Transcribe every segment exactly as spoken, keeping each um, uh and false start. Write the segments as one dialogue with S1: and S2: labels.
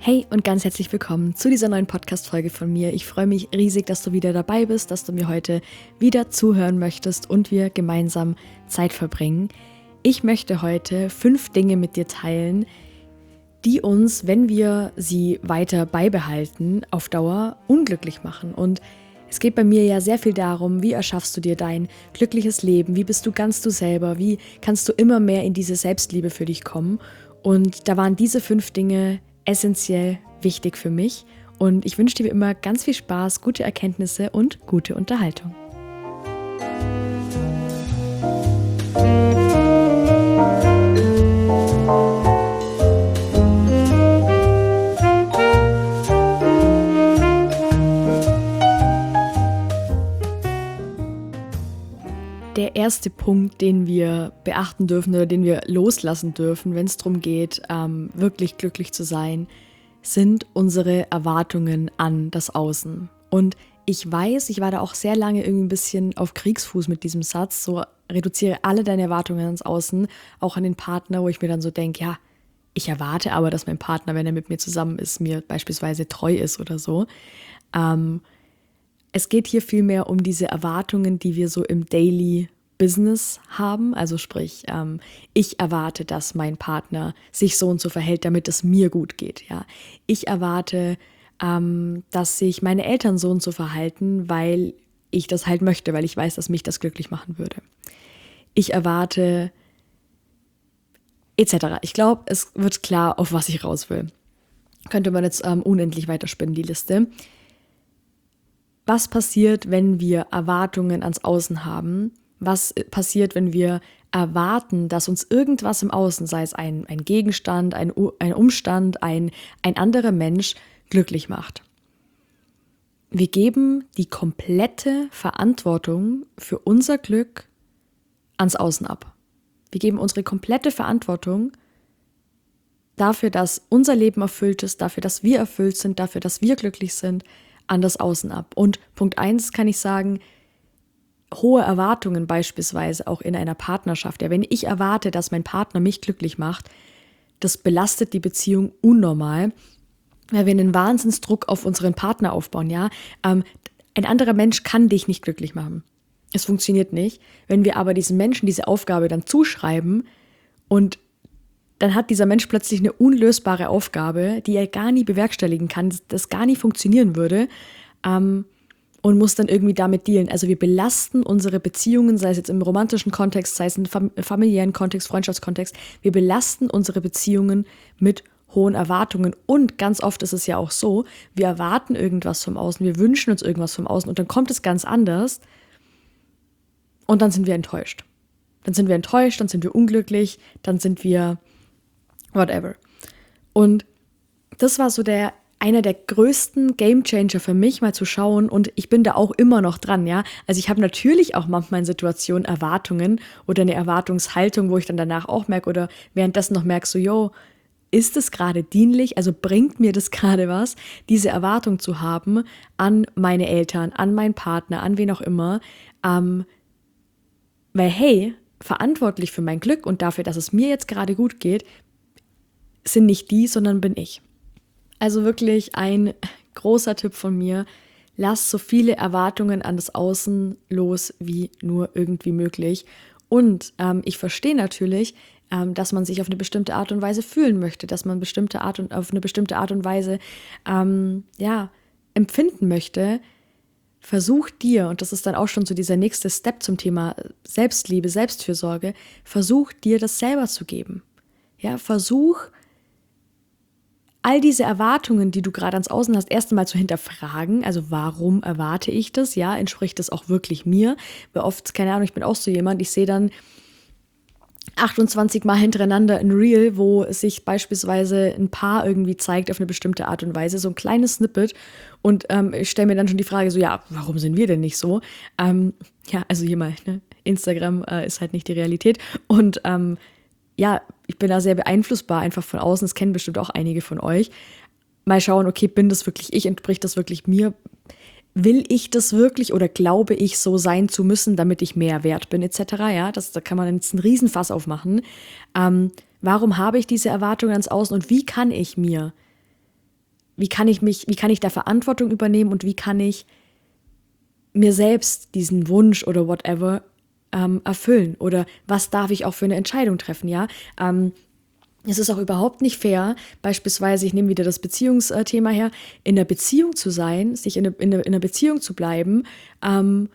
S1: Hey und ganz herzlich willkommen zu dieser neuen Podcast-Folge von mir. Ich freue mich riesig, dass du wieder dabei bist, dass du mir heute wieder zuhören möchtest und wir gemeinsam Zeit verbringen. Ich möchte heute fünf Dinge mit dir teilen, die uns, wenn wir sie weiter beibehalten, auf Dauer unglücklich machen. Und es geht bei mir ja sehr viel darum, wie erschaffst du dir dein glückliches Leben, wie bist du ganz du selber, wie kannst du immer mehr in diese Selbstliebe für dich kommen. Und da waren diese fünf Dinge essentiell wichtig für mich und ich wünsche dir wie immer ganz viel Spaß, gute Erkenntnisse und gute Unterhaltung. Der erste Punkt, den wir beachten dürfen oder den wir loslassen dürfen, wenn es darum geht, ähm, wirklich glücklich zu sein, sind unsere Erwartungen an das Außen. Und ich weiß, ich war da auch sehr lange irgendwie ein bisschen auf Kriegsfuß mit diesem Satz, so reduziere alle deine Erwartungen ans Außen, auch an den Partner, wo ich mir dann so denke, ja, ich erwarte aber, dass mein Partner, wenn er mit mir zusammen ist, mir beispielsweise treu ist oder so. Ähm, Es geht hier vielmehr um diese Erwartungen, die wir so im Daily Business haben. Also sprich, ähm, ich erwarte, dass mein Partner sich so und so verhält, damit es mir gut geht. Ja, ich erwarte, ähm, dass sich meine Eltern so und so verhalten, weil ich das halt möchte, weil ich weiß, dass mich das glücklich machen würde. Ich erwarte et cetera. Ich glaube, es wird klar, auf was ich raus will. Könnte man jetzt ähm, unendlich weiterspinnen, die Liste. Was passiert, wenn wir Erwartungen ans Außen haben? Was passiert, wenn wir erwarten, dass uns irgendwas im Außen, sei es ein, ein Gegenstand, ein, ein Umstand, ein, ein anderer Mensch, glücklich macht? Wir geben die komplette Verantwortung für unser Glück ans Außen ab. Wir geben unsere komplette Verantwortung dafür, dass unser Leben erfüllt ist, dafür, dass wir erfüllt sind, dafür, dass wir glücklich sind, an das Außen ab. Und Punkt eins kann ich sagen, hohe Erwartungen beispielsweise auch in einer Partnerschaft. Ja, wenn ich erwarte, dass mein Partner mich glücklich macht, das belastet die Beziehung unnormal, weil wir einen Wahnsinnsdruck auf unseren Partner aufbauen. Ja, ähm, ein anderer Mensch kann dich nicht glücklich machen. Es funktioniert nicht. Wenn wir aber diesem Menschen diese Aufgabe dann zuschreiben und dann hat dieser Mensch plötzlich eine unlösbare Aufgabe, die er gar nie bewerkstelligen kann, das gar nie funktionieren würde, ähm, und muss dann irgendwie damit dealen. Also wir belasten unsere Beziehungen, sei es jetzt im romantischen Kontext, sei es im fam- familiären Kontext, Freundschaftskontext, wir belasten unsere Beziehungen mit hohen Erwartungen und ganz oft ist es ja auch so, wir erwarten irgendwas vom Außen, wir wünschen uns irgendwas vom Außen und dann kommt es ganz anders und dann sind wir enttäuscht. Dann sind wir enttäuscht, dann sind wir unglücklich, dann sind wir whatever. Und das war so der einer der größten Gamechanger für mich, mal zu schauen, und ich bin da auch immer noch dran, ja. Also ich habe natürlich auch manchmal in Situationen Erwartungen oder eine Erwartungshaltung, wo ich dann danach auch merke oder währenddessen noch merke, so, yo, ist es gerade dienlich, also bringt mir das gerade was, diese Erwartung zu haben an meine Eltern, an meinen Partner, an wen auch immer, ähm, weil hey, verantwortlich für mein Glück und dafür, dass es mir jetzt gerade gut geht, sind nicht die, sondern bin ich. Also wirklich ein großer Tipp von mir, lass so viele Erwartungen an das Außen los, wie nur irgendwie möglich. Und ähm, ich verstehe natürlich, ähm, dass man sich auf eine bestimmte Art und Weise fühlen möchte, dass man bestimmte Art und auf eine bestimmte Art und Weise ähm, ja, empfinden möchte. Versuch dir, und das ist dann auch schon so dieser nächste Step zum Thema Selbstliebe, Selbstfürsorge, versuch dir das selber zu geben. Ja, versuch all diese Erwartungen, die du gerade ans Außen hast, erst einmal zu hinterfragen. Also warum erwarte ich das? Ja, entspricht das auch wirklich mir? Weil oft, keine Ahnung, ich bin auch so jemand, ich sehe dann achtundzwanzig Mal hintereinander ein Reel, wo sich beispielsweise ein Paar irgendwie zeigt auf eine bestimmte Art und Weise, so ein kleines Snippet, und ähm, ich stelle mir dann schon die Frage so, ja, warum sind wir denn nicht so? Ähm, ja, also hier mal, ne? Instagram äh, ist halt nicht die Realität und ähm, ja, ich bin da sehr beeinflussbar, einfach von außen, das kennen bestimmt auch einige von euch. Mal schauen, okay, bin das wirklich ich, entspricht das wirklich mir? Will ich das wirklich oder glaube ich, so sein zu müssen, damit ich mehr wert bin, et cetera. Ja, das, da kann man jetzt einen Riesenfass aufmachen. Ähm, warum habe ich diese Erwartungen ans Außen und wie kann ich mir wie kann ich mich, wie kann ich da Verantwortung übernehmen und wie kann ich mir selbst diesen Wunsch oder whatever ähm, erfüllen oder was darf ich auch für eine Entscheidung treffen, ja. Ähm, es ist auch überhaupt nicht fair, beispielsweise, ich nehme wieder das Beziehungsthema her, in einer Beziehung zu sein, sich in, eine, in, eine, in einer Beziehung zu bleiben, ähm,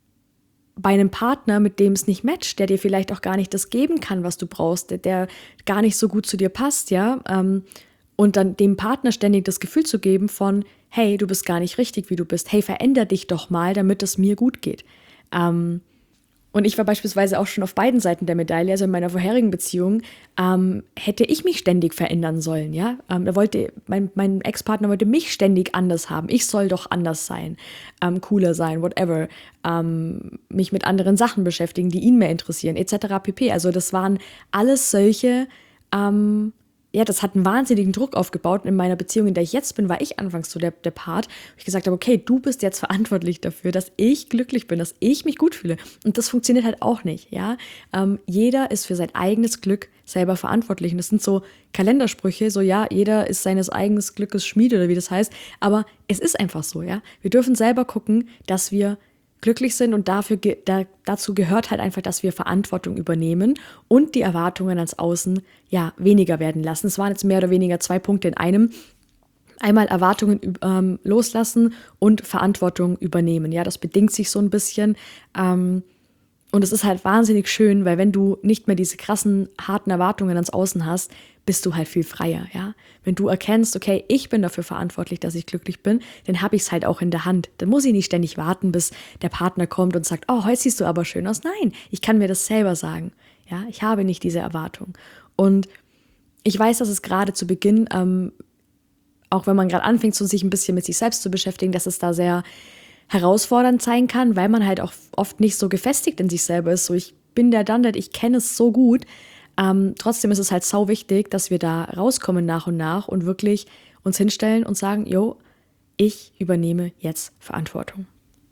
S1: bei einem Partner, mit dem es nicht matcht, der dir vielleicht auch gar nicht das geben kann, was du brauchst, der, der gar nicht so gut zu dir passt, ja, ähm, und dann dem Partner ständig das Gefühl zu geben von, hey, du bist gar nicht richtig, wie du bist, hey, veränder dich doch mal, damit es mir gut geht. Ähm, und ich war beispielsweise auch schon auf beiden Seiten der Medaille, also in meiner vorherigen Beziehung, ähm, hätte ich mich ständig verändern sollen, ja. Ähm, da wollte, mein, mein Ex-Partner wollte mich ständig anders haben. Ich soll doch anders sein, ähm, cooler sein, whatever. Ähm, mich mit anderen Sachen beschäftigen, die ihn mehr interessieren, et cetera pp. Also das waren alles solche, ähm, ja, das hat einen wahnsinnigen Druck aufgebaut. Und in meiner Beziehung, in der ich jetzt bin, war ich anfangs so der, der Part, wo ich gesagt habe, okay, du bist jetzt verantwortlich dafür, dass ich glücklich bin, dass ich mich gut fühle. Und das funktioniert halt auch nicht, ja. Ähm, jeder ist für sein eigenes Glück selber verantwortlich. Und das sind so Kalendersprüche, so ja, jeder ist seines eigenen Glückes Schmied oder wie das heißt. Aber es ist einfach so, ja. Wir dürfen selber gucken, dass wir glücklich sind und dafür, da, dazu gehört halt einfach, dass wir Verantwortung übernehmen und die Erwartungen ans Außen ja weniger werden lassen. Es waren jetzt mehr oder weniger zwei Punkte in einem. Einmal Erwartungen ähm, loslassen und Verantwortung übernehmen. Ja, das bedingt sich so ein bisschen. Ähm, und es ist halt wahnsinnig schön, weil wenn du nicht mehr diese krassen, harten Erwartungen ans Außen hast, bist du halt viel freier, ja. Wenn du erkennst, okay, ich bin dafür verantwortlich, dass ich glücklich bin, dann habe ich es halt auch in der Hand. Dann muss ich nicht ständig warten, bis der Partner kommt und sagt, oh, heute siehst du aber schön aus. Nein, ich kann mir das selber sagen, ja. Ich habe nicht diese Erwartung. Und ich weiß, dass es gerade zu Beginn, ähm, auch wenn man gerade anfängt, so sich ein bisschen mit sich selbst zu beschäftigen, dass es da sehr herausfordernd sein kann, weil man halt auch oft nicht so gefestigt in sich selber ist. So, ich bin der Dandert, ich kenne es so gut. Ähm, trotzdem ist es halt sau wichtig, dass wir da rauskommen nach und nach und wirklich uns hinstellen und sagen, jo, ich übernehme jetzt Verantwortung.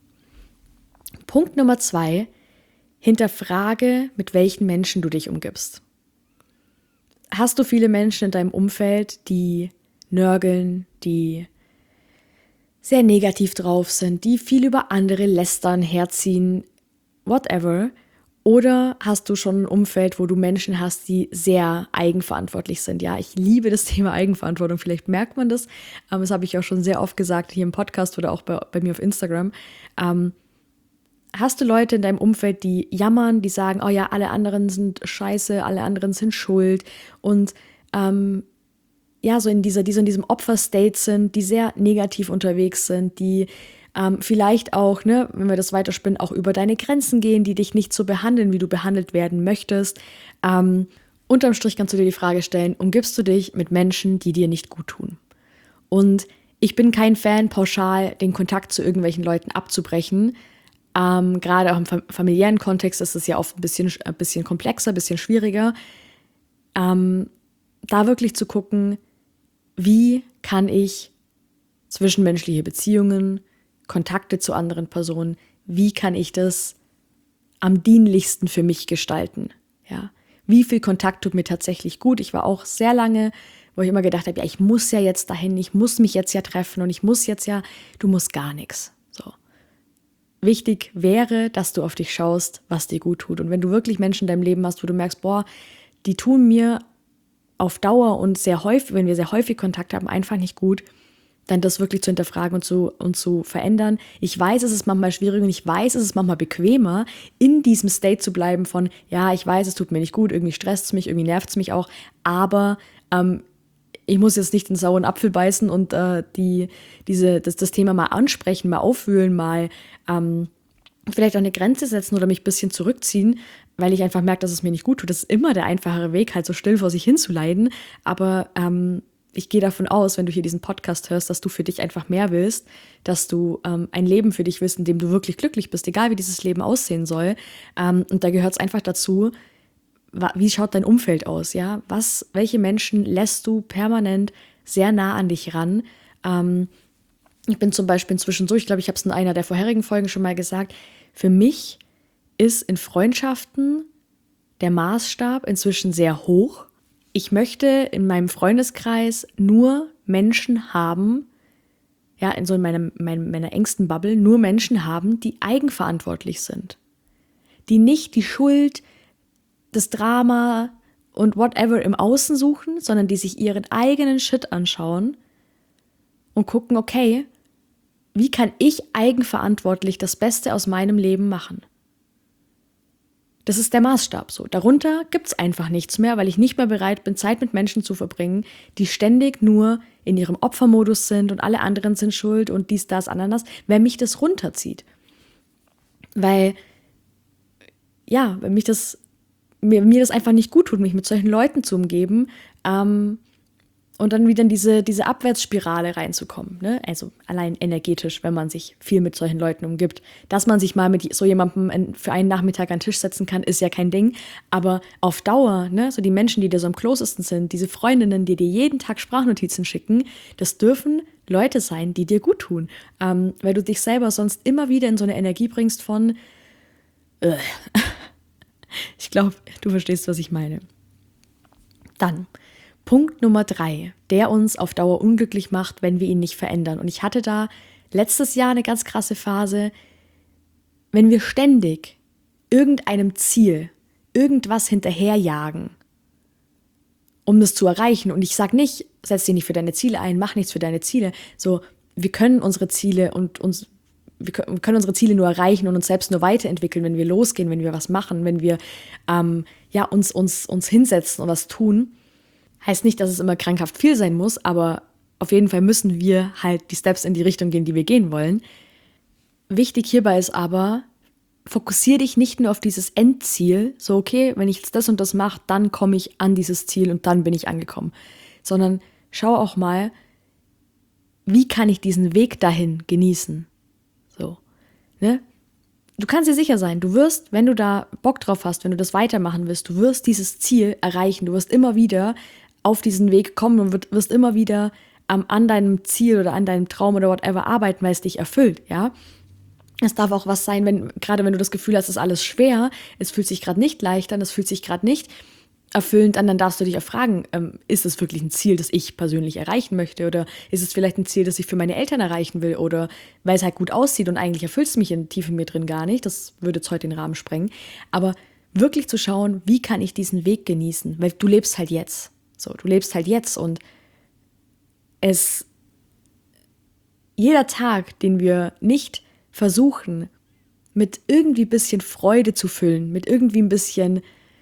S1: Punkt Nummer zwei, hinterfrage, mit welchen Menschen du dich umgibst. Hast du viele Menschen in deinem Umfeld, die nörgeln, die sehr negativ drauf sind, die viel über andere lästern, herziehen, whatever? Oder hast du schon ein Umfeld, wo du Menschen hast, die sehr eigenverantwortlich sind? Ja, ich liebe das Thema Eigenverantwortung, vielleicht merkt man das. Ähm, das habe ich auch schon sehr oft gesagt hier im Podcast oder auch bei, bei mir auf Instagram. Ähm, hast du Leute in deinem Umfeld, die jammern, die sagen, oh ja, alle anderen sind scheiße, alle anderen sind schuld und ähm, ja, so in dieser, die so in diesem Opfer-State sind, die sehr negativ unterwegs sind, die ähm, vielleicht auch, ne, wenn wir das weiterspinnen, auch über deine Grenzen gehen, die dich nicht so behandeln, wie du behandelt werden möchtest. Ähm, unterm Strich kannst du dir die Frage stellen, umgibst du dich mit Menschen, die dir nicht gut tun? Und ich bin kein Fan, pauschal den Kontakt zu irgendwelchen Leuten abzubrechen. Ähm, gerade auch im fam- familiären Kontext ist es ja oft ein bisschen, ein bisschen komplexer, ein bisschen schwieriger. Ähm, da wirklich zu gucken, wie kann ich zwischenmenschliche Beziehungen, Kontakte zu anderen Personen, wie kann ich das am dienlichsten für mich gestalten? Ja? Wie viel Kontakt tut mir tatsächlich gut? Ich war auch sehr lange, wo ich immer gedacht habe, ja, ich muss ja jetzt dahin, ich muss mich jetzt ja treffen und ich muss jetzt ja, du musst gar nichts. So. Wichtig wäre, dass du auf dich schaust, was dir gut tut. Und wenn du wirklich Menschen in deinem Leben hast, wo du merkst, boah, die tun mir auf Dauer und sehr häufig, wenn wir sehr häufig Kontakt haben, einfach nicht gut, dann das wirklich zu hinterfragen und zu, und zu verändern. Ich weiß, es ist manchmal schwierig und ich weiß, es ist manchmal bequemer, in diesem State zu bleiben von, ja, ich weiß, es tut mir nicht gut, irgendwie stresst es mich, irgendwie nervt es mich auch, aber ähm, ich muss jetzt nicht den sauren Apfel beißen und äh, die, diese, das, das Thema mal ansprechen, mal aufwühlen, mal ähm, vielleicht auch eine Grenze setzen oder mich ein bisschen zurückziehen, weil ich einfach merke, dass es mir nicht gut tut. Das ist immer der einfachere Weg, halt so still vor sich hin zu leiden. Aber ähm, ich gehe davon aus, wenn du hier diesen Podcast hörst, dass du für dich einfach mehr willst, dass du ähm, ein Leben für dich willst, in dem du wirklich glücklich bist, egal wie dieses Leben aussehen soll. Ähm, und da gehört es einfach dazu, wie schaut dein Umfeld aus, ja? Was, welche Menschen lässt du permanent sehr nah an dich ran? Ähm, ich bin zum Beispiel inzwischen so, ich glaube, ich habe es in einer der vorherigen Folgen schon mal gesagt, für mich ist in Freundschaften der Maßstab inzwischen sehr hoch. Ich möchte in meinem Freundeskreis nur Menschen haben, ja, in so in meinem, meinem, meiner engsten Bubble nur Menschen haben, die eigenverantwortlich sind. Die nicht die Schuld, das Drama und whatever im Außen suchen, sondern die sich ihren eigenen Shit anschauen und gucken, okay, wie kann ich eigenverantwortlich das Beste aus meinem Leben machen? Das ist der Maßstab so. Darunter gibt es einfach nichts mehr, weil ich nicht mehr bereit bin, Zeit mit Menschen zu verbringen, die ständig nur in ihrem Opfermodus sind und alle anderen sind schuld und dies, das, ananas, wenn mich das runterzieht. Weil, ja, wenn mich das, mir, mir das einfach nicht gut tut, mich mit solchen Leuten zu umgeben, ähm, und dann wieder in diese, diese Abwärtsspirale reinzukommen. Ne? Also allein energetisch, wenn man sich viel mit solchen Leuten umgibt. Dass man sich mal mit so jemandem für einen Nachmittag an den Tisch setzen kann, ist ja kein Ding. Aber auf Dauer, ne, so die Menschen, die dir so am closesten sind, diese Freundinnen, die dir jeden Tag Sprachnotizen schicken, das dürfen Leute sein, die dir gut tun. Ähm, weil du dich selber sonst immer wieder in so eine Energie bringst von äh. Ich glaube, du verstehst, was ich meine. Dann Punkt Nummer drei, der uns auf Dauer unglücklich macht, wenn wir ihn nicht verändern. Und ich hatte da letztes Jahr eine ganz krasse Phase, wenn wir ständig irgendeinem Ziel, irgendwas hinterherjagen, um das zu erreichen. Und ich sage nicht, setz dich nicht für deine Ziele ein, mach nichts für deine Ziele. So, wir können unsere Ziele und uns, wir können unsere Ziele nur erreichen und uns selbst nur weiterentwickeln, wenn wir losgehen, wenn wir was machen, wenn wir ähm, ja, uns, uns, uns hinsetzen und was tun. Heißt nicht, dass es immer krankhaft viel sein muss, aber auf jeden Fall müssen wir halt die Steps in die Richtung gehen, die wir gehen wollen. Wichtig hierbei ist aber, fokussiere dich nicht nur auf dieses Endziel, so okay, wenn ich jetzt das und das mache, dann komme ich an dieses Ziel und dann bin ich angekommen. Sondern schau auch mal, wie kann ich diesen Weg dahin genießen? So, ne? Du kannst dir sicher sein, du wirst, wenn du da Bock drauf hast, wenn du das weitermachen willst, du wirst dieses Ziel erreichen, du wirst immer wieder auf diesen Weg kommen und wirst immer wieder ähm, an deinem Ziel oder an deinem Traum oder whatever arbeiten, weil es dich erfüllt, ja. Es darf auch was sein, wenn gerade wenn du das Gefühl hast, es ist alles schwer, es fühlt sich gerade nicht leicht an, es fühlt sich gerade nicht erfüllend an, dann darfst du dich auch fragen, ähm, ist es wirklich ein Ziel, das ich persönlich erreichen möchte oder ist es vielleicht ein Ziel, das ich für meine Eltern erreichen will oder weil es halt gut aussieht und eigentlich erfüllt es mich in tief in mir drin gar nicht, das würde jetzt heute den Rahmen sprengen, aber wirklich zu schauen, wie kann ich diesen Weg genießen, weil du lebst halt jetzt, so, du lebst halt jetzt und es, jeder Tag, den wir nicht versuchen, mit irgendwie ein bisschen Freude zu füllen, mit irgendwie ein bisschen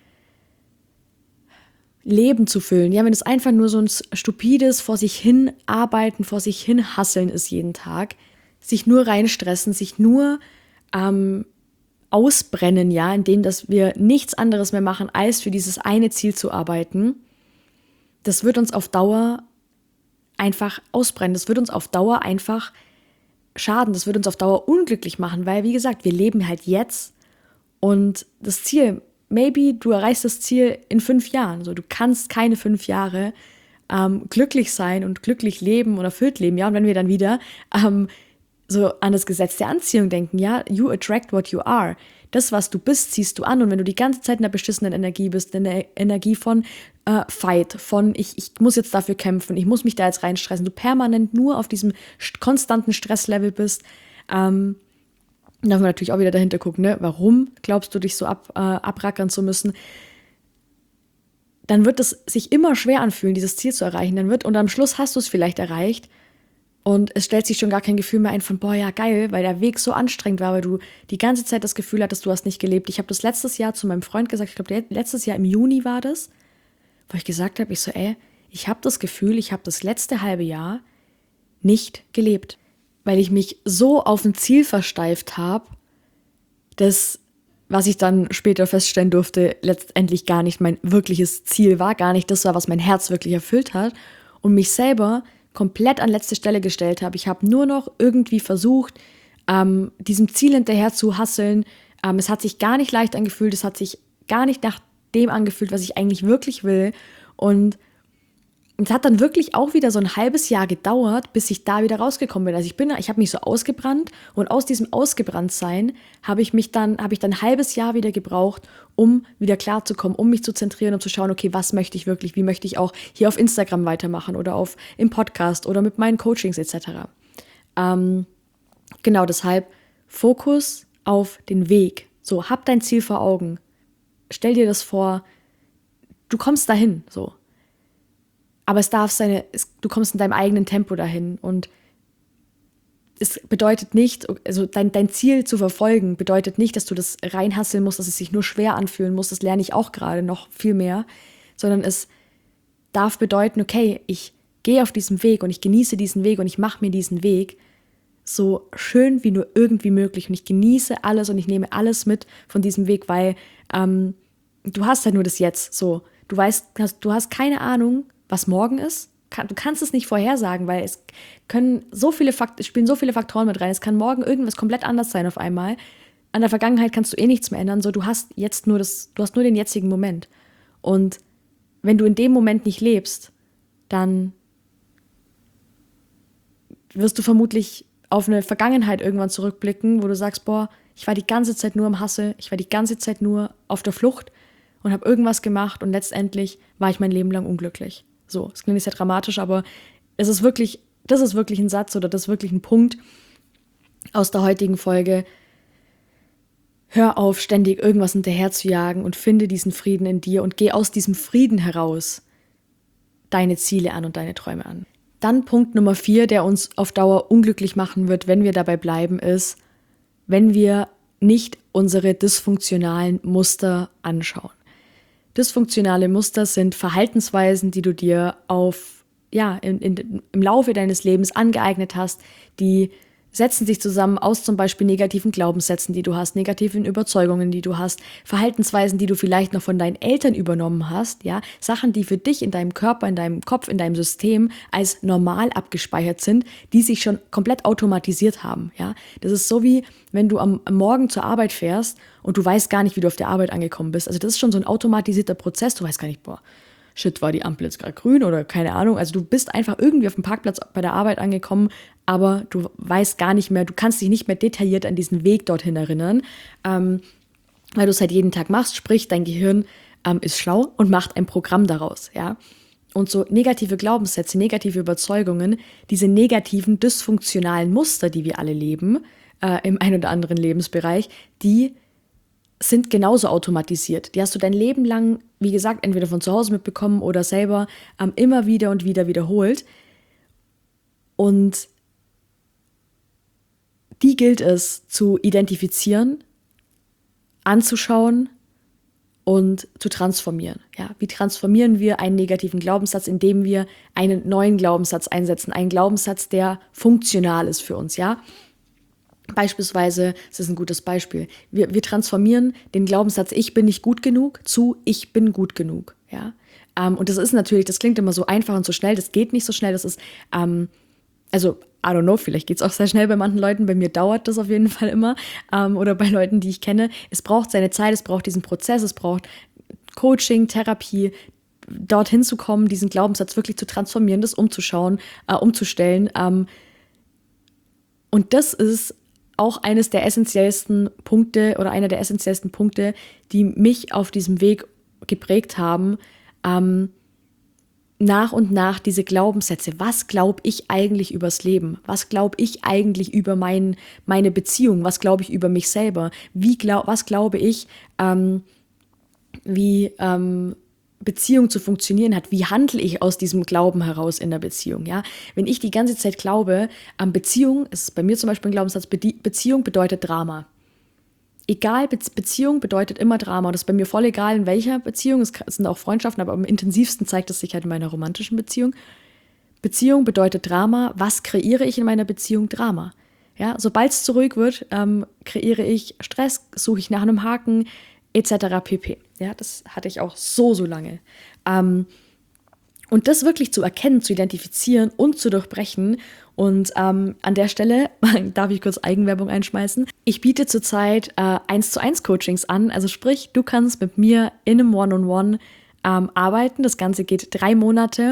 S1: Leben zu füllen. Ja, wenn es einfach nur so ein stupides vor sich hin arbeiten, vor sich hin hasseln ist jeden Tag, sich nur reinstressen, sich nur ähm, ausbrennen, ja, indem dass wir nichts anderes mehr machen, als für dieses eine Ziel zu arbeiten, das wird uns auf Dauer einfach ausbrennen. Das wird uns auf Dauer einfach schaden. Das wird uns auf Dauer unglücklich machen, weil, wie gesagt, wir leben halt jetzt und das Ziel, maybe du erreichst das Ziel in fünf Jahren. So, du kannst keine fünf Jahre ähm, glücklich sein und glücklich leben und erfüllt leben. Ja, und wenn wir dann wieder ähm, so an das Gesetz der Anziehung denken, ja, you attract what you are. Das, was du bist, ziehst du an. Und wenn du die ganze Zeit in der beschissenen Energie bist, in der Energie von äh, Fight, von ich, ich muss jetzt dafür kämpfen, ich muss mich da jetzt reinstressen, du permanent nur auf diesem st- konstanten Stresslevel bist, ähm, darf man natürlich auch wieder dahinter gucken, ne? Warum glaubst du, dich so ab, äh, abrackern zu müssen? Dann wird es sich immer schwer anfühlen, dieses Ziel zu erreichen. Dann wird, und am Schluss hast du es vielleicht erreicht und es stellt sich schon gar kein Gefühl mehr ein von, boah, ja, geil, weil der Weg so anstrengend war, weil du die ganze Zeit das Gefühl hattest, du hast nicht gelebt. Ich habe das letztes Jahr zu meinem Freund gesagt, ich glaube, letztes Jahr im Juni war das, wo ich gesagt habe, ich so, ey, ich habe das Gefühl, ich habe das letzte halbe Jahr nicht gelebt, weil ich mich so auf ein Ziel versteift habe, das, was ich dann später feststellen durfte, letztendlich gar nicht mein wirkliches Ziel war, gar nicht das war, was mein Herz wirklich erfüllt hat und mich selber komplett an letzte Stelle gestellt habe. Ich habe nur noch irgendwie versucht, ähm, diesem Ziel hinterher zu hasseln. Ähm, es hat sich gar nicht leicht angefühlt, es hat sich gar nicht nach dem angefühlt, was ich eigentlich wirklich will. Und es hat dann wirklich auch wieder so ein halbes Jahr gedauert, bis ich da wieder rausgekommen bin. Also ich bin, ich habe mich so ausgebrannt und aus diesem Ausgebranntsein habe ich mich dann, habe ich dann ein halbes Jahr wieder gebraucht, um wieder klarzukommen, um mich zu zentrieren, um zu schauen, okay, was möchte ich wirklich, wie möchte ich auch hier auf Instagram weitermachen oder auf im Podcast oder mit meinen Coachings et cetera. Ähm, genau deshalb Fokus auf den Weg. So, hab dein Ziel vor Augen. Stell dir das vor, du kommst dahin, so. Aber es darf seine, es, du kommst in deinem eigenen Tempo dahin und es bedeutet nicht, also dein, dein Ziel zu verfolgen, bedeutet nicht, dass du das reinhasseln musst, dass es sich nur schwer anfühlen muss, das lerne ich auch gerade noch viel mehr, sondern es darf bedeuten, okay, ich gehe auf diesem Weg und ich genieße diesen Weg und ich mache mir diesen Weg so schön wie nur irgendwie möglich und ich genieße alles und ich nehme alles mit von diesem Weg, weil ähm, du hast halt nur das Jetzt, so, du weißt, du hast keine Ahnung, was morgen ist. Du kannst es nicht vorhersagen, weil es können so viele Fakt- spielen so viele Faktoren mit rein. Es kann morgen irgendwas komplett anders sein auf einmal. An der Vergangenheit kannst du eh nichts mehr ändern. So, du hast jetzt nur das, du hast nur den jetzigen Moment. Und wenn du in dem Moment nicht lebst, dann wirst du vermutlich auf eine Vergangenheit irgendwann zurückblicken, wo du sagst, boah, ich war die ganze Zeit nur am Hustle, ich war die ganze Zeit nur auf der Flucht und habe irgendwas gemacht und letztendlich war ich mein Leben lang unglücklich. So, es klingt sehr dramatisch, aber es ist wirklich, das ist wirklich ein Satz oder das ist wirklich ein Punkt aus der heutigen Folge. Hör auf, ständig irgendwas hinterher zu jagen und finde diesen Frieden in dir und geh aus diesem Frieden heraus deine Ziele an und deine Träume an. Dann Punkt Nummer vier, der uns auf Dauer unglücklich machen wird, wenn wir dabei bleiben, ist, wenn wir nicht unsere dysfunktionalen Muster anschauen. Dysfunktionale Muster sind Verhaltensweisen, die du dir auf, ja, in, in, im Laufe deines Lebens angeeignet hast, die setzen sich zusammen aus zum Beispiel negativen Glaubenssätzen, die du hast, negativen Überzeugungen, die du hast, Verhaltensweisen, die du vielleicht noch von deinen Eltern übernommen hast, ja, Sachen, die für dich in deinem Körper, in deinem Kopf, in deinem System als normal abgespeichert sind, die sich schon komplett automatisiert haben, ja. Das ist so wie, wenn du am, am Morgen zur Arbeit fährst und du weißt gar nicht, wie du auf der Arbeit angekommen bist. Also das ist schon so ein automatisierter Prozess, du weißt gar nicht, boah, shit, war die Ampel jetzt gerade grün oder keine Ahnung. Also du bist einfach irgendwie auf dem Parkplatz bei der Arbeit angekommen, aber du weißt gar nicht mehr, du kannst dich nicht mehr detailliert an diesen Weg dorthin erinnern, ähm, weil du es halt jeden Tag machst, sprich dein Gehirn ähm, ist schlau und macht ein Programm daraus, ja. Und so negative Glaubenssätze, negative Überzeugungen, diese negativen, dysfunktionalen Muster, die wir alle leben, äh, im einen oder anderen Lebensbereich, die sind genauso automatisiert. Die hast du dein Leben lang, wie gesagt, entweder von zu Hause mitbekommen oder selber ähm, immer wieder und wieder wiederholt. Und die gilt es zu identifizieren, anzuschauen und zu transformieren. Ja, wie transformieren wir einen negativen Glaubenssatz, indem wir einen neuen Glaubenssatz einsetzen, einen Glaubenssatz, der funktional ist für uns, ja? Beispielsweise, das ist ein gutes Beispiel, wir, wir transformieren den Glaubenssatz, ich bin nicht gut genug, zu ich bin gut genug. Ja? Ähm, und das ist natürlich, das klingt immer so einfach und so schnell, das geht nicht so schnell, das ist, ähm, also, I don't know, vielleicht geht es auch sehr schnell bei manchen Leuten, bei mir dauert das auf jeden Fall immer, ähm, oder bei Leuten, die ich kenne. Es braucht seine Zeit, es braucht diesen Prozess, es braucht Coaching, Therapie, dorthin zu kommen, diesen Glaubenssatz wirklich zu transformieren, das umzuschauen, äh, umzustellen. Ähm, und das ist auch eines der essentiellsten Punkte oder einer der essentiellsten Punkte, die mich auf diesem Weg geprägt haben, ähm, nach und nach diese Glaubenssätze. Was glaube ich eigentlich übers Leben? Was glaube ich eigentlich über mein, meine Beziehung? Was glaube ich über mich selber? Wie glaub, was glaube ich, ähm, wie ähm, Beziehung zu funktionieren hat? Wie handle ich aus diesem Glauben heraus in der Beziehung? Ja? Wenn ich die ganze Zeit glaube, ähm, Beziehung, es ist bei mir zum Beispiel ein Glaubenssatz, Be- Beziehung bedeutet Drama. Egal, Be- Beziehung bedeutet immer Drama. Und das ist bei mir voll egal, in welcher Beziehung. Es sind auch Freundschaften, aber am intensivsten zeigt es sich halt in meiner romantischen Beziehung. Beziehung bedeutet Drama. Was kreiere ich in meiner Beziehung? Drama. Ja, sobald es zu ruhig wird, ähm, kreiere ich Stress, suche ich nach einem Haken, et cetera pp. Ja, das hatte ich auch so, so lange. Ähm, und das wirklich zu erkennen, zu identifizieren und zu durchbrechen. Und ähm, an der Stelle darf ich kurz Eigenwerbung einschmeißen. Ich biete zurzeit äh, eins zu eins Coachings an. Also sprich, du kannst mit mir in einem One-on-One ähm, arbeiten. Das Ganze geht drei Monate.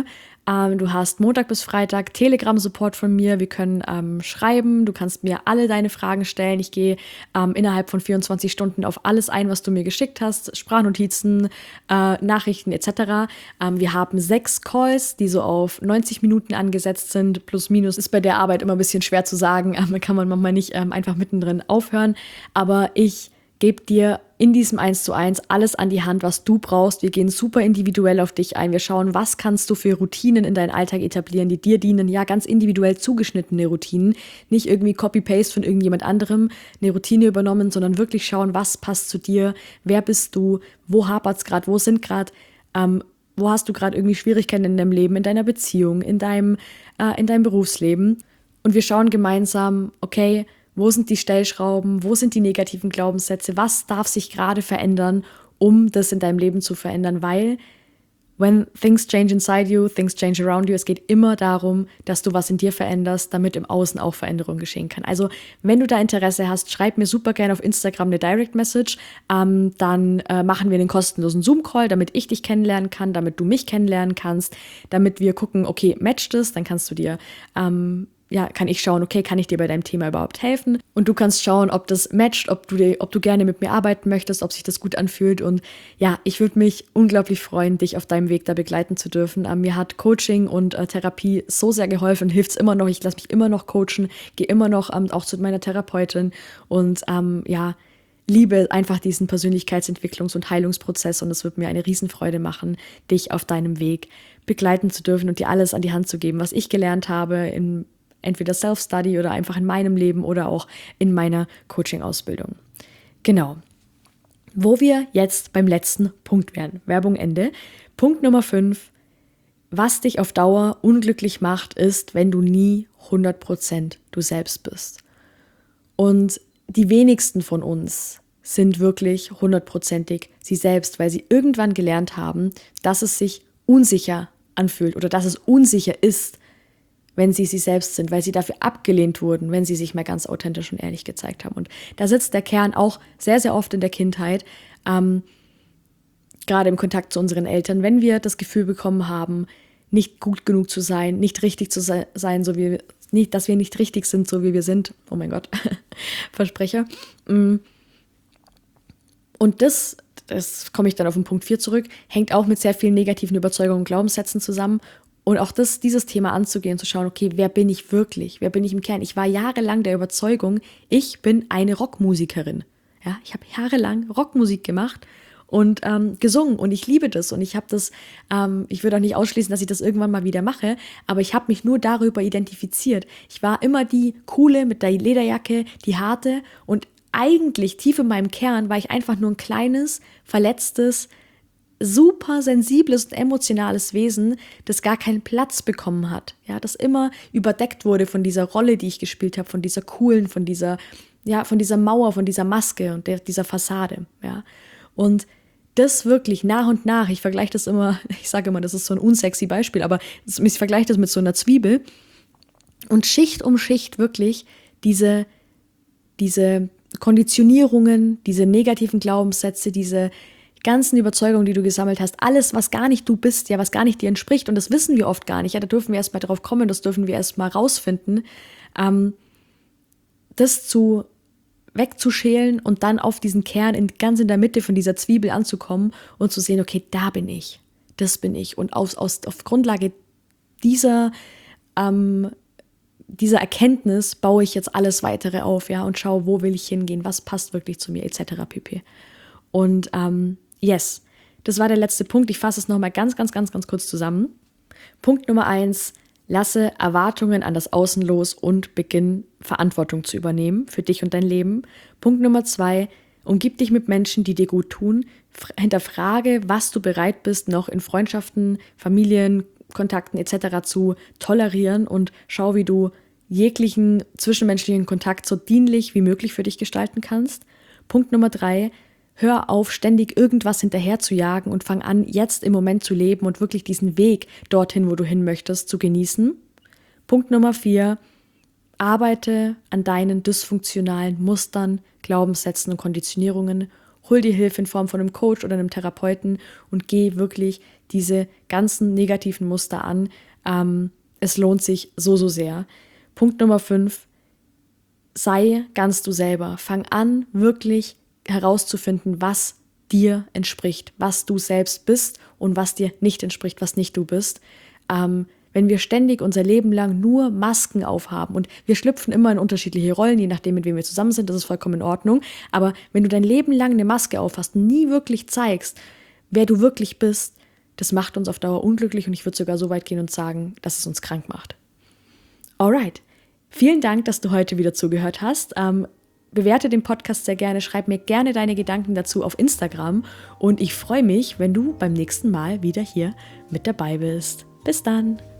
S1: Ähm, du hast Montag bis Freitag Telegram-Support von mir. Wir können ähm, schreiben. Du kannst mir alle deine Fragen stellen. Ich gehe ähm, innerhalb von vierundzwanzig Stunden auf alles ein, was du mir geschickt hast. Sprachnotizen, äh, Nachrichten et cetera. Ähm, wir haben sechs Calls, die so auf neunzig Minuten angesetzt sind. Plus, minus ist bei der Arbeit immer ein bisschen schwer zu sagen. Ähm, kann man manchmal nicht ähm, einfach mittendrin aufhören. Aber ich gebe dir in diesem eins zu eins alles an die Hand, was du brauchst. Wir gehen super individuell auf dich ein. Wir schauen, was kannst du für Routinen in deinen Alltag etablieren, die dir dienen. Ja, ganz individuell zugeschnittene Routinen. Nicht irgendwie Copy-Paste von irgendjemand anderem eine Routine übernommen, sondern wirklich schauen, was passt zu dir, wer bist du, wo hapert es gerade, wo sind gerade, ähm, wo hast du gerade irgendwie Schwierigkeiten in deinem Leben, in deiner Beziehung, in deinem, äh, in deinem Berufsleben. Und wir schauen gemeinsam, okay, wo sind die Stellschrauben? Wo sind die negativen Glaubenssätze? Was darf sich gerade verändern, um das in deinem Leben zu verändern? Weil, when things change inside you, things change around you. Es geht immer darum, dass du was in dir veränderst, damit im Außen auch Veränderung geschehen kann. Also, wenn du da Interesse hast, schreib mir super gerne auf Instagram eine Direct Message. Ähm, dann äh, machen wir einen kostenlosen Zoom-Call, damit ich dich kennenlernen kann, damit du mich kennenlernen kannst, damit wir gucken, okay, matcht es? Dann kannst du dir ähm, ja, kann ich schauen, okay, kann ich dir bei deinem Thema überhaupt helfen? Und du kannst schauen, ob das matcht, ob du, dir, ob du gerne mit mir arbeiten möchtest, ob sich das gut anfühlt. Und ja, ich würde mich unglaublich freuen, dich auf deinem Weg da begleiten zu dürfen. Ähm, mir hat Coaching und äh, Therapie so sehr geholfen, hilft es immer noch. Ich lasse mich immer noch coachen, gehe immer noch ähm, auch zu meiner Therapeutin und ähm, ja, liebe einfach diesen Persönlichkeitsentwicklungs- und Heilungsprozess. Und es wird mir eine Riesenfreude machen, dich auf deinem Weg begleiten zu dürfen und dir alles an die Hand zu geben, was ich gelernt habe in entweder Self-Study oder einfach in meinem Leben oder auch in meiner Coaching-Ausbildung. Genau. Wo wir jetzt beim letzten Punkt wären. Werbung Ende. Punkt Nummer fünf. Was dich auf Dauer unglücklich macht, ist, wenn du nie hundert Prozent du selbst bist. Und die wenigsten von uns sind wirklich hundertprozentig sie selbst, weil sie irgendwann gelernt haben, dass es sich unsicher anfühlt oder dass es unsicher ist, wenn sie sie selbst sind, weil sie dafür abgelehnt wurden, wenn sie sich mal ganz authentisch und ehrlich gezeigt haben. Und da sitzt der Kern auch sehr, sehr oft in der Kindheit, ähm, gerade im Kontakt zu unseren Eltern, wenn wir das Gefühl bekommen haben, nicht gut genug zu sein, nicht richtig zu sein, so wie nicht, dass wir nicht richtig sind, so wie wir sind. Oh mein Gott, Versprecher. Und das, das komme ich dann auf den Punkt vier zurück, hängt auch mit sehr vielen negativen Überzeugungen und Glaubenssätzen zusammen. Und auch das, dieses Thema anzugehen, zu schauen, okay, wer bin ich wirklich? Wer bin ich im Kern? Ich war jahrelang der Überzeugung, ich bin eine Rockmusikerin. Ja, ich habe jahrelang Rockmusik gemacht und ähm, gesungen und ich liebe das. Und ich habe das, ähm, ich würde auch nicht ausschließen, dass ich das irgendwann mal wieder mache, aber ich habe mich nur darüber identifiziert. Ich war immer die Coole mit der Lederjacke, die harte und eigentlich tief in meinem Kern war ich einfach nur ein kleines, verletztes, super sensibles und emotionales Wesen, das gar keinen Platz bekommen hat, ja, das immer überdeckt wurde von dieser Rolle, die ich gespielt habe, von dieser coolen, von dieser, ja, von dieser Mauer, von dieser Maske und der, dieser Fassade, ja, und das wirklich nach und nach, ich vergleiche das immer, ich sage immer, das ist so ein unsexy Beispiel, aber ich vergleiche das mit so einer Zwiebel und Schicht um Schicht wirklich diese, diese Konditionierungen, diese negativen Glaubenssätze, diese ganzen Überzeugungen, die du gesammelt hast, alles, was gar nicht du bist, ja, was gar nicht dir entspricht, und das wissen wir oft gar nicht, ja, da dürfen wir erstmal drauf kommen, das dürfen wir erstmal rausfinden, ähm, das zu wegzuschälen und dann auf diesen Kern in, ganz in der Mitte von dieser Zwiebel anzukommen und zu sehen, okay, da bin ich, das bin ich, und aus, aus, auf Grundlage dieser, ähm, dieser Erkenntnis baue ich jetzt alles weitere auf, ja, und schaue, wo will ich hingehen, was passt wirklich zu mir, et cetera pp. Und ähm, yes, das war der letzte Punkt. Ich fasse es nochmal ganz, ganz, ganz, ganz kurz zusammen. Punkt Nummer eins, lasse Erwartungen an das Außen los und beginn Verantwortung zu übernehmen für dich und dein Leben. Punkt Nummer zwei, umgib dich mit Menschen, die dir gut tun. Hinterfrage, was du bereit bist, noch in Freundschaften, Familien, Kontakten et cetera zu tolerieren, und schau, wie du jeglichen zwischenmenschlichen Kontakt so dienlich wie möglich für dich gestalten kannst. Punkt Nummer drei, hör auf, ständig irgendwas hinterher zu jagen und fang an, jetzt im Moment zu leben und wirklich diesen Weg dorthin, wo du hin möchtest, zu genießen. Punkt Nummer vier, arbeite an deinen dysfunktionalen Mustern, Glaubenssätzen und Konditionierungen. Hol dir Hilfe in Form von einem Coach oder einem Therapeuten und geh wirklich diese ganzen negativen Muster an, Ähm, es lohnt sich so, so sehr. Punkt Nummer fünf, sei ganz du selber. Fang an, wirklich herauszufinden, was dir entspricht, was du selbst bist und was dir nicht entspricht, was nicht du bist. Ähm, wenn wir ständig unser Leben lang nur Masken aufhaben und wir schlüpfen immer in unterschiedliche Rollen, je nachdem, mit wem wir zusammen sind, das ist vollkommen in Ordnung. Aber wenn du dein Leben lang eine Maske aufhast und nie wirklich zeigst, wer du wirklich bist, das macht uns auf Dauer unglücklich und ich würde sogar so weit gehen und sagen, dass es uns krank macht. Alright. Vielen Dank, dass du heute wieder zugehört hast. Ähm, bewerte den Podcast sehr gerne, schreib mir gerne deine Gedanken dazu auf Instagram und ich freue mich, wenn du beim nächsten Mal wieder hier mit dabei bist. Bis dann!